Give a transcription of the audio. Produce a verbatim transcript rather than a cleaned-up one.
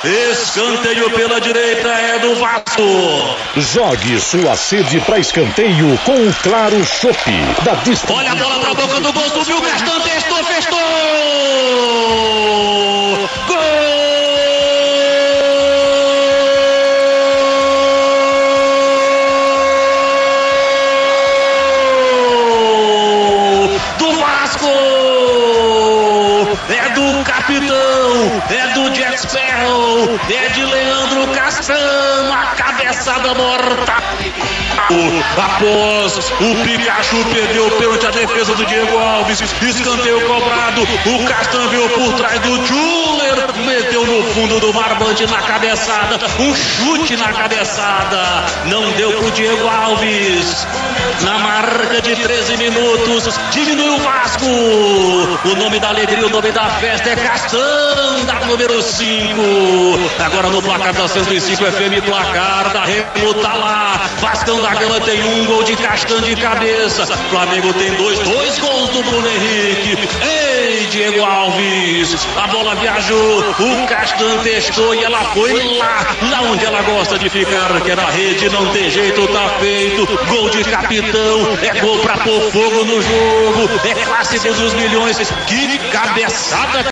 Escanteio pela direita é do Vasco. Jogue sua sede para escanteio com o Claro Chopp. Olha a bola pra boca do gol, subiu o Castan, testou, festou! Gol! Do Vasco! É do capitão, é do Jack Sparrow, é de Leandro Castan, a cabeçada morta. Após o Pikachu perdeu o pênalti, a defesa do Diego Alves, escanteio cobrado, o Castan veio por trás do Schuller, meteu no fundo do barbante na cabeçada, um chute na cabeçada, não deu pro Diego Alves. Na marca de treze minutos, diminuiu o Vasco. O nome da alegria, o nome da festa é Castan, da número cinco. Agora no placar da cento e cinco F M, placar da Remo tá lá. Vascão da Gama tem um gol de Castan de cabeça. Flamengo tem dois, dois gols do Bruno Henrique. Ei, Diego Alves, a bola viajou, o Castan testou e ela foi lá, lá onde ela gosta de ficar, que era a rede, não tem jeito, tá feito. Gol de capitão, é gol pra pôr fogo no jogo, é clássico dos milhões. Que cabeçada